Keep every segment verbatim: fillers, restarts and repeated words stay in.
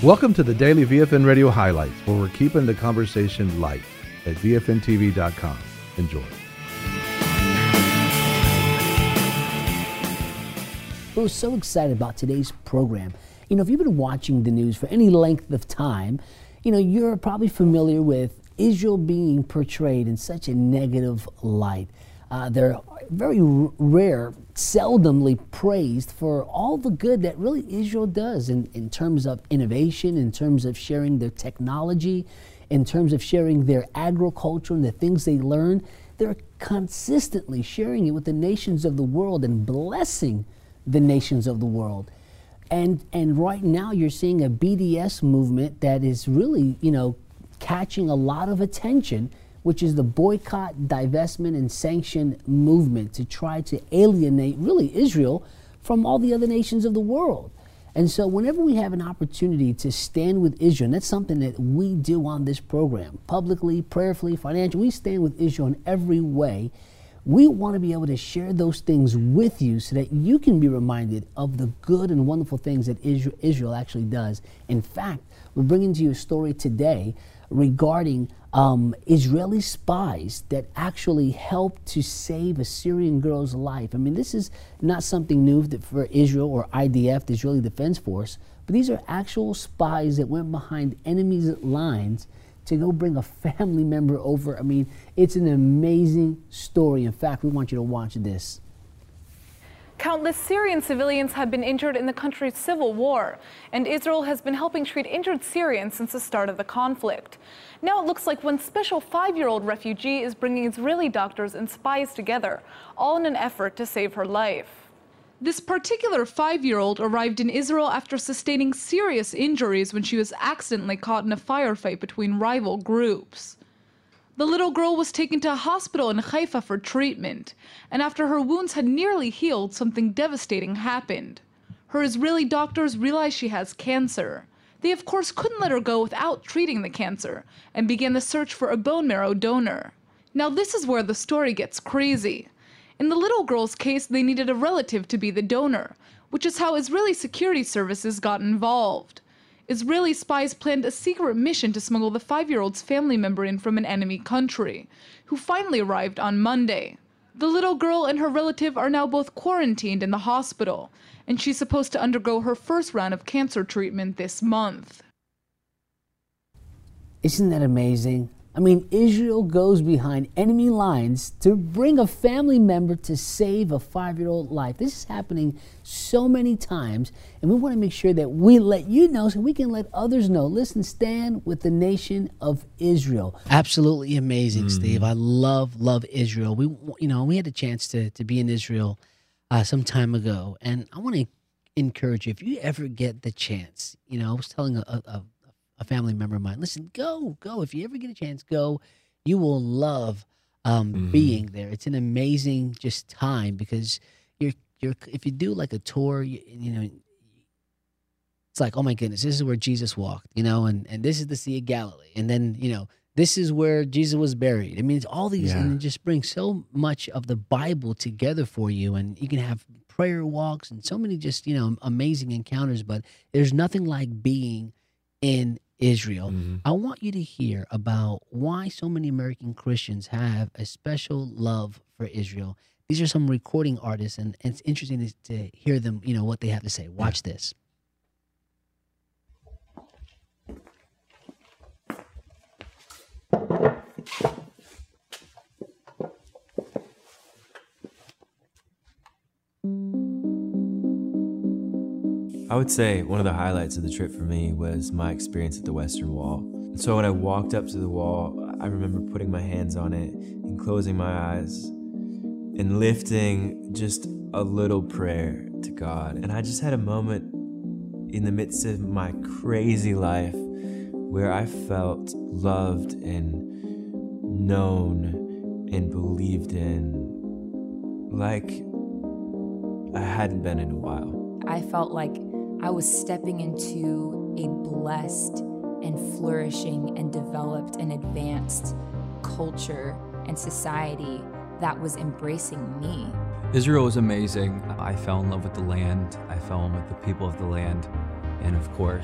Welcome to the Daily V F N Radio Highlights, where we're keeping the conversation light at V F N T V dot com. Enjoy. We're so excited about today's program. You know, if you've been watching the news for any length of time, you know, you're probably familiar with Israel being portrayed in such a negative light. Uh, they're very r- rare, seldomly praised for all the good that really Israel does in, in terms of innovation, in terms of sharing their technology, in terms of sharing their agriculture and the things they learn. They're consistently sharing it with the nations of the world and blessing the nations of the world. And and right now you're seeing a B D S movement that is really, you know, catching a lot of attention, which is the boycott, divestment, and sanction movement to try to alienate really Israel from all the other nations of the world. And so whenever we have an opportunity to stand with Israel, and that's something that we do on this program, publicly, prayerfully, financially, we stand with Israel in every way. We want to be able to share those things with you so that you can be reminded of the good and wonderful things that Israel, Israel actually does. In fact, we're bringing to you a story today regarding um, Israeli spies that actually helped to save a Syrian girl's life. I mean, this is not something new for Israel or I D F, the Israeli Defense Force, but these are actual spies that went behind enemies' lines to go bring a family member over. I mean, it's an amazing story. In fact, we want you to watch this. Countless Syrian civilians have been injured in the country's civil war, and Israel has been helping treat injured Syrians since the start of the conflict. Now it looks like one special five-year-old refugee is bringing Israeli doctors and spies together, all in an effort to save her life. This particular five-year-old arrived in Israel after sustaining serious injuries when she was accidentally caught in a firefight between rival groups. The little girl was taken to a hospital in Haifa for treatment, and after her wounds had nearly healed, something devastating happened. Her Israeli doctors realized she has cancer. They of course couldn't let her go without treating the cancer, and began the search for a bone marrow donor. Now this is where the story gets crazy. In the little girl's case, they needed a relative to be the donor, which is how Israeli security services got involved. Israeli spies planned a secret mission to smuggle the five-year-old's family member in from an enemy country, who finally arrived on Monday. The little girl and her relative are now both quarantined in the hospital, and she's supposed to undergo her first round of cancer treatment this month. Isn't that amazing? I mean, Israel goes behind enemy lines to bring a family member to save a five-year-old life. This is happening so many times, and we want to make sure that we let you know so we can let others know. Listen, stand with the nation of Israel. Absolutely amazing, Mm-hmm. Steve. I love, love Israel. We, you know, we had a chance to to be in Israel uh, some time ago, and I want to encourage you, if you ever get the chance, you know, I was telling a, a a family member of mine, listen, go, go. If you ever get a chance, go. You will love um, Mhm. being there. It's an amazing just time because you're you're if you do like a tour, you, you know, it's like, oh my goodness, this is where Jesus walked, you know, and and this is the Sea of Galilee, and then you know this is where Jesus was buried. I mean, it's all these, Yeah. and it just brings so much of the Bible together for you, and you can have prayer walks and so many just you know amazing encounters. But there's nothing like being in Israel. Mhm. I want you to hear about why so many American Christians have a special love for Israel. These are some recording artists, and it's interesting to, to hear them, you know, what they have to say. Watch this. I would say one of the highlights of the trip for me was my experience at the Western Wall. So when I walked up to the wall, I remember putting my hands on it and closing my eyes and lifting just a little prayer to God. And I just had a moment in the midst of my crazy life where I felt loved and known and believed in like I hadn't been in a while. I felt like I was stepping into a blessed and flourishing and developed and advanced culture and society that was embracing me. Israel was amazing. I fell in love with the land. I fell in love with the people of the land. And of course,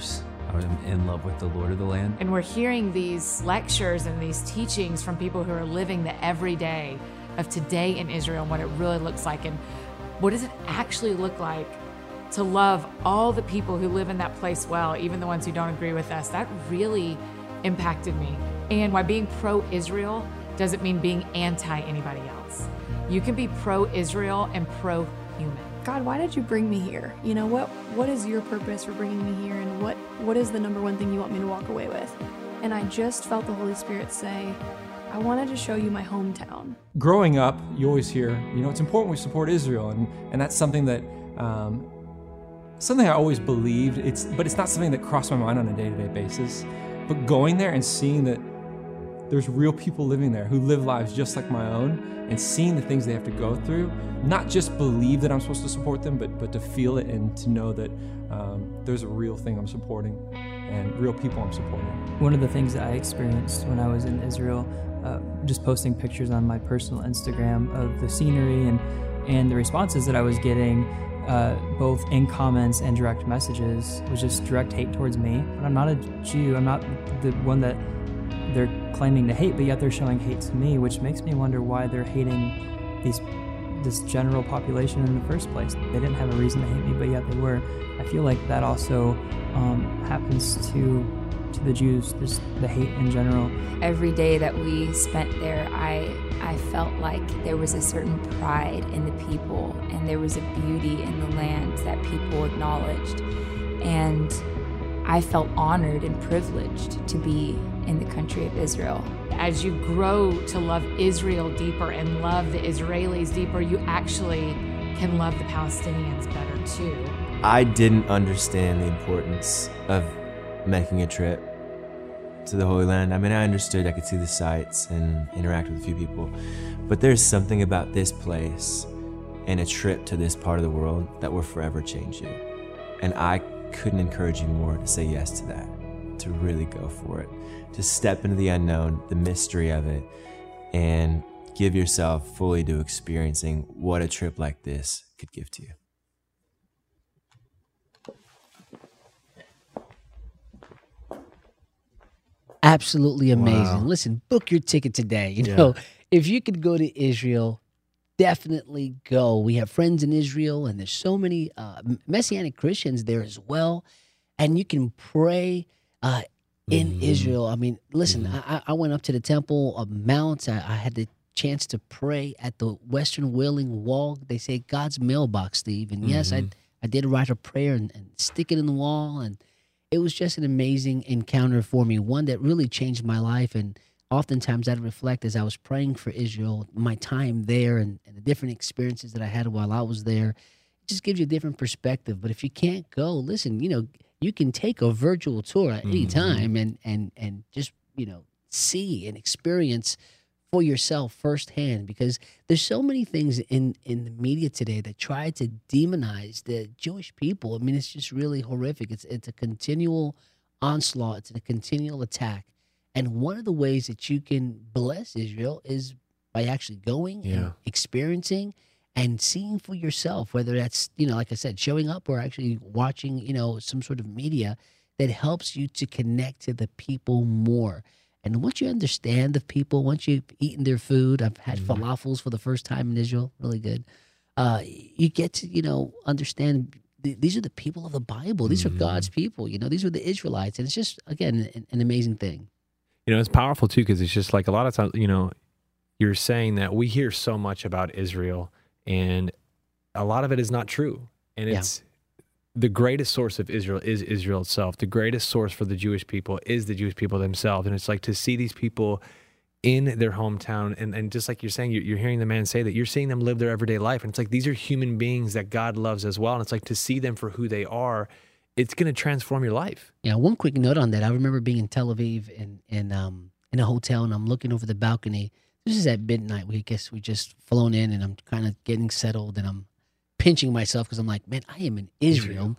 I'm in love with the Lord of the land. And we're hearing these lectures and these teachings from people who are living the everyday of today in Israel and what it really looks like. And what does it actually look like to love all the people who live in that place well, even the ones who don't agree with us? That really impacted me. And why being pro-Israel doesn't mean being anti-anybody else. You can be pro-Israel and pro-human. God, why did you bring me here? You know, what what is your purpose for bringing me here, and what what is the number one thing you want me to walk away with? And I just felt the Holy Spirit say, I wanted to show you my hometown. Growing up, you always hear, you know, it's important we support Israel, and, and that's something that, um, something I always believed, It's but it's not something that crossed my mind on a day-to-day basis. But going there and seeing that there's real people living there who live lives just like my own, and seeing the things they have to go through, not just believe that I'm supposed to support them, but, but to feel it and to know that um, there's a real thing I'm supporting and real people I'm supporting. One of the things that I experienced when I was in Israel, uh, just posting pictures on my personal Instagram of the scenery and, and the responses that I was getting, uh, both in comments and direct messages, was just direct hate towards me. But I'm not a Jew, I'm not the one that they're claiming to hate, but yet they're showing hate to me, which makes me wonder why they're hating these this general population in the first place. They didn't have a reason to hate me, but yet they were. I feel like that also um, happens to to the Jews, just the hate in general. Every day that we spent there, I I felt like there was a certain pride in the people, and there was a beauty in the land that people acknowledged. And I felt honored and privileged to be in the country of Israel. As you grow to love Israel deeper and love the Israelis deeper, you actually can love the Palestinians better too. I didn't understand the importance of making a trip to the Holy Land. I mean, I understood I could see the sights and interact with a few people, but there's something about this place and a trip to this part of the world that will forever change you. And I couldn't encourage you more to say yes to that, to really go for it, to step into the unknown, the mystery of it, and give yourself fully to experiencing what a trip like this could give to you. Absolutely amazing. Wow. Listen, book your ticket today. You Yeah. know, if you could go to Israel, definitely go. We have friends in Israel, and there's so many uh, Messianic Christians there as well. And you can pray uh, in Mhm. Israel. I mean, listen, Mhm. I, I went up to the Temple of Mount. I, I had the chance to pray at the Western Wailing Wall. They say God's mailbox, Steve. And yes, I Mhm. I did write a prayer and, and stick it in the wall. And it was just an amazing encounter for me, one that really changed my life. And oftentimes I'd reflect as I was praying for Israel, my time there and, and the different experiences that I had while I was there. It just gives you a different perspective. But if you can't go, listen, you know, you can take a virtual tour at any Mhm. time and, and, and just, you know, see and experience for yourself firsthand, because there's so many things in, in the media today that try to demonize the Jewish people. I mean, it's just really horrific. It's it's a continual onslaught. It's a continual attack. And one of the ways that you can bless Israel is by actually going Yeah. and experiencing and seeing for yourself, whether that's, you know, like I said, showing up or actually watching, you know, some sort of media that helps you to connect to the people more. And once you understand the people, once you've eaten their food, I've had Mhm. falafels for the first time in Israel, really good. Uh, you get to, you know, understand th- these are the people of the Bible. These Mhm. are God's people. You know, these are the Israelites. And it's just, again, an, an amazing thing. You know, it's powerful too, because it's just like a lot of times, you know, you're saying that we hear so much about Israel, and a lot of it is not true. And Yeah. it's the greatest source of Israel is Israel itself. The greatest source for the Jewish people is the Jewish people themselves. And it's like to see these people in their hometown, and, and just like you're saying, you're, you're hearing the man say that, you're seeing them live their everyday life. And it's like, these are human beings that God loves as well. And it's like to see them for who they are, it's going to transform your life. Yeah, one quick note on that. I remember being in Tel Aviv in, in, um, in a hotel, and I'm looking over the balcony. This is at midnight. We guess we just flown in, and I'm kind of getting settled, and I'm pinching myself because I'm like, man, I am in Israel.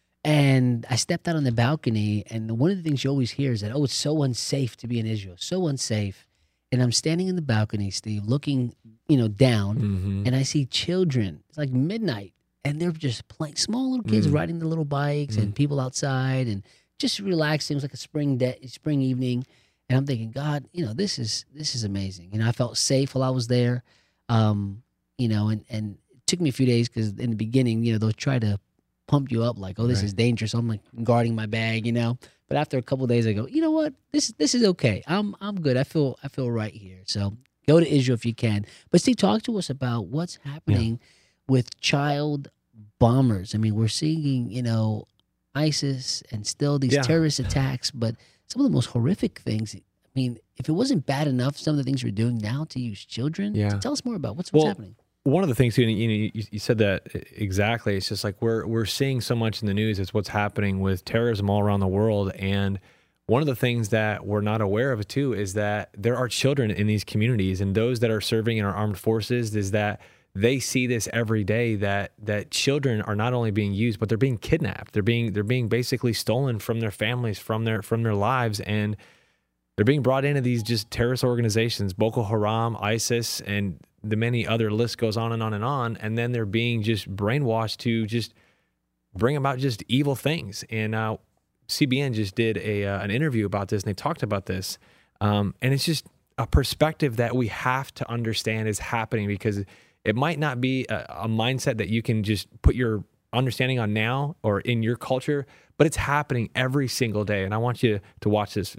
And I stepped out on the balcony, and one of the things you always hear is that, oh, it's so unsafe to be in Israel, so unsafe. And I'm standing in the balcony, Steve, looking, you know, down, Mm-hmm. and I see children. It's like midnight, and they're just playing, small little kids Mm. riding the little bikes, Mm. and people outside, and just relaxing. It was like a spring day, spring evening. And I'm thinking, God, you know, this is this is amazing. You know, I felt safe while I was there. Um, you know, and, and it took me a few days because in the beginning, you know, they'll try to pump you up like, oh, this Right. is dangerous. So I'm like guarding my bag, you know. But after a couple of days, I go, you know what? This this is okay. I'm I'm good. I feel I feel right here. So go to Israel if you can. But Steve, talk to us about what's happening with child bombers. I mean, we're seeing, you know, ISIS and still these Yeah. terrorist attacks, but some of the most horrific things. I mean, if it wasn't bad enough, some of the things we're doing now to use children. Yeah. Tell us more about what's what's Well, happening. One of the things, you know, you, you you said that exactly. It's just like we're we're seeing so much in the news. It's what's happening with terrorism all around the world. And one of the things that we're not aware of too is that there are children in these communities, and those that are serving in our armed forces is that they see this every day. That that children are not only being used, but they're being kidnapped. They're being they're being basically stolen from their families, from their from their lives, and they're being brought into these just terrorist organizations, Boko Haram, ISIS, and the many other list goes on and on and on. And then they're being just brainwashed to just bring about just evil things. And uh, C B N just did a uh, an interview about this, and they talked about this. Um, and it's just a perspective that we have to understand is happening, because it might not be a, a mindset that you can just put your understanding on now or in your culture, but it's happening every single day. And I want you to watch this.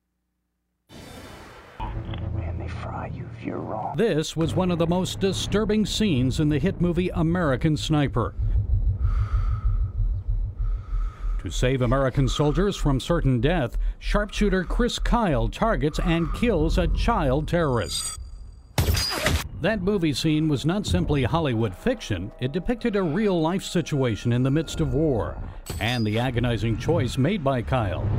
This was one of the most disturbing scenes in the hit movie American Sniper. To save American soldiers from certain death, sharpshooter Chris Kyle targets and kills a child terrorist. That movie scene was not simply Hollywood fiction, it depicted a real-life situation in the midst of war, and the agonizing choice made by Kyle.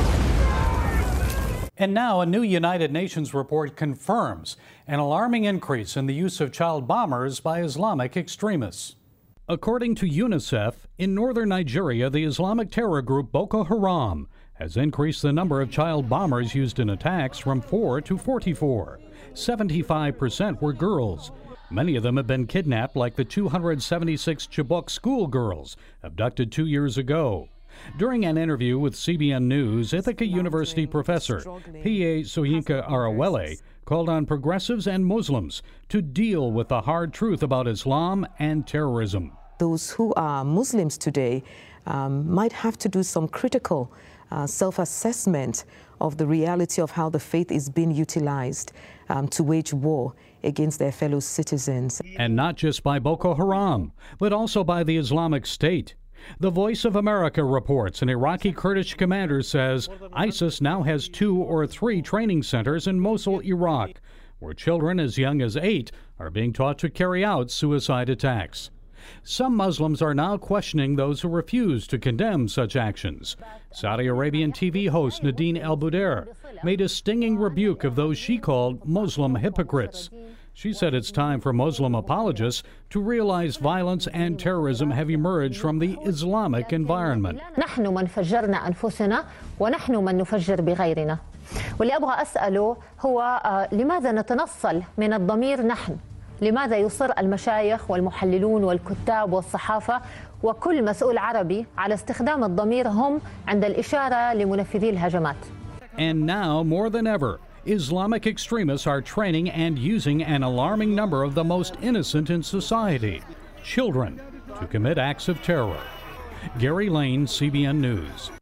And now a new United Nations report confirms an alarming increase in the use of child bombers by Islamic extremists. According to UNICEF, in northern Nigeria, the Islamic terror group Boko Haram has increased the number of child bombers used in attacks from four to forty-four. seventy-five percent were girls. Many of them have been kidnapped, like the two hundred seventy-six Chibok schoolgirls abducted two years ago. During an interview with C B N News, Ithaca University professor P A Soyinka Arawele called on progressives and Muslims to deal with the hard truth about Islam and terrorism. Those who are Muslims today um, might have to do some critical uh, self-assessment of the reality of how the faith is being utilized um, to wage war against their fellow citizens. And not just by Boko Haram, but also by the Islamic State. The Voice of America reports an Iraqi Kurdish commander says ISIS now has two or three training centers in Mosul, Iraq, where children as young as eight are being taught to carry out suicide attacks. Some Muslims are now questioning those who refuse to condemn such actions. Saudi Arabian T V host Nadine El-Boudair made a stinging rebuke of those she called Muslim hypocrites. She said it's time for Muslim apologists to realize violence and terrorism have emerged from the Islamic environment. نحن من فجرنا أنفسنا ونحن من نفجر بغيرنا. واللي أبغى أسأله هو لماذا نتنصل من الضمير نحن؟ لماذا يصر المشايخ والمحللون والكتاب والصحافة وكل مسؤول عربي على استخدام الضمير هم عند الإشارة لمنفذي الهجمات؟ And now, more than ever, Islamic extremists are training and using an alarming number of the most innocent in society, children, to commit acts of terror. Gary Lane, C B N News.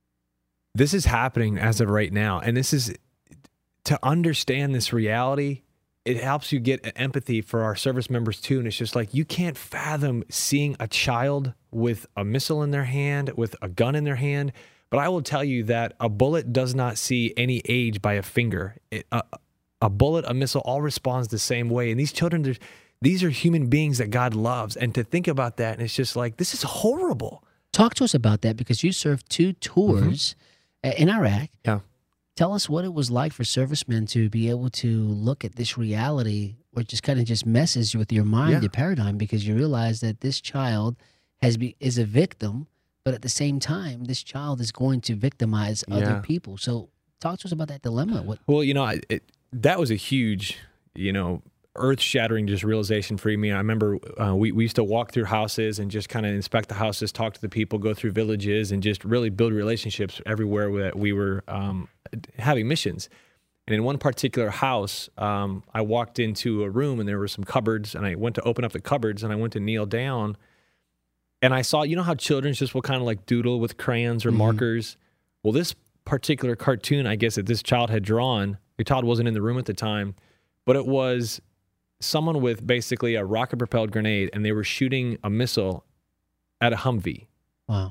This is happening as of right now. And this is, to understand this reality, it helps you get empathy for our service members too. And it's just like, you can't fathom seeing a child with a missile in their hand, with a gun in their hand. But I will tell you that a bullet does not see any age by a finger. It, a, a bullet, a missile, all responds the same way. And these children, these are human beings that God loves. And to think about that, and it's just like, this is horrible. Talk to us about that, because you served two tours mm-hmm. in Iraq. Yeah. Tell us what it was like for servicemen to be able to look at this reality, where it just kind of just messes with your mind, yeah. your paradigm, because you realize that this child has be, is a victim. But at the same time, this child is going to victimize Yeah. other people. So talk to us about that dilemma. What? Well, you know, it, that was a huge, you know, earth-shattering just realization for me. I remember uh, we, we used to walk through houses and just kind of inspect the houses, talk to the people, go through villages, and just really build relationships everywhere that we were um, having missions. And in one particular house, um, I walked into a room and there were some cupboards, and I went to open up the cupboards and I went to kneel down, and I saw, you know how children just will kind of like doodle with crayons or mm-hmm. markers? Well, this particular cartoon, I guess, that this child had drawn, the child wasn't in the room at the time, but it was someone with basically a rocket-propelled grenade, and they were shooting a missile at a Humvee. Wow.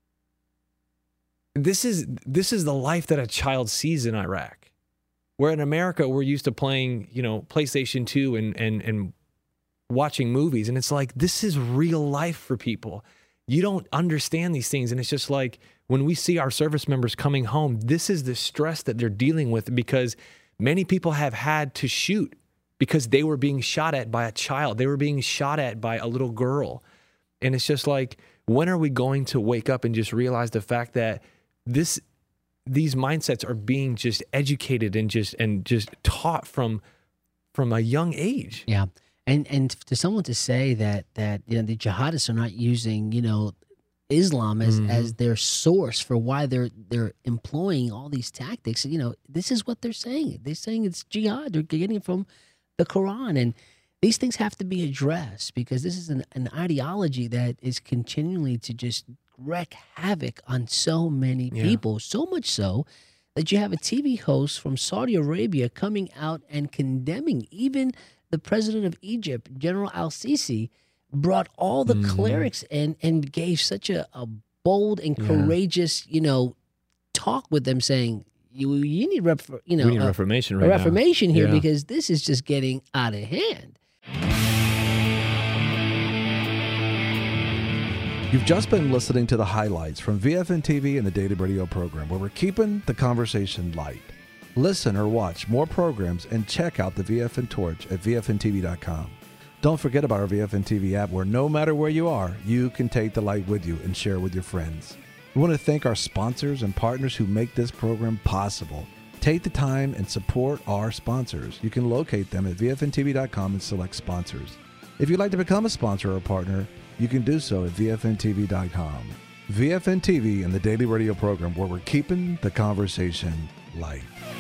This is this is the life that a child sees in Iraq. Where in America, we're used to playing, you know, PlayStation two and and and watching movies, and it's like, this is real life for people. You don't understand these things, and it's just like when we see our service members coming home, this is the stress that they're dealing with, because many people have had to shoot because they were being shot at by a child. They were being shot at by a little girl. And it's just like, when are we going to wake up and just realize the fact that this, these mindsets are being just educated and just and just taught from from a young age? Yeah. And and to someone to say that that you know the jihadists are not using, you know, Islam as, mm-hmm. as their source for why they're they're employing all these tactics, you know, this is what they're saying. They're saying it's jihad. They're getting it from the Quran. And these things have to be addressed, because this is an, an ideology that is continually to just wreak havoc on so many Yeah. people, so much so that you have a T V host from Saudi Arabia coming out and condemning even the president of Egypt, General al-Sisi, brought all the Mhm. clerics and and gave such a, a bold and Yeah. courageous, you know, talk with them, saying, you you need rep, you know We need a, reformation a right now. reformation here, Yeah. because this is just getting out of hand. You've just been listening to the highlights from V F N T V and the Daily Radio program, where we're keeping the conversation light. Listen or watch more programs and check out the V F N Torch at V F N T V dot com. Don't forget about our V F N T V app, where no matter where you are, you can take the light with you and share it with your friends. We want to thank our sponsors and partners who make this program possible. Take the time and support our sponsors. You can locate them at V F N T V dot com and select sponsors. If you'd like to become a sponsor or a partner, you can do so at V F N T V dot com. V F N T V and the Daily Radio program, where we're keeping the conversation light.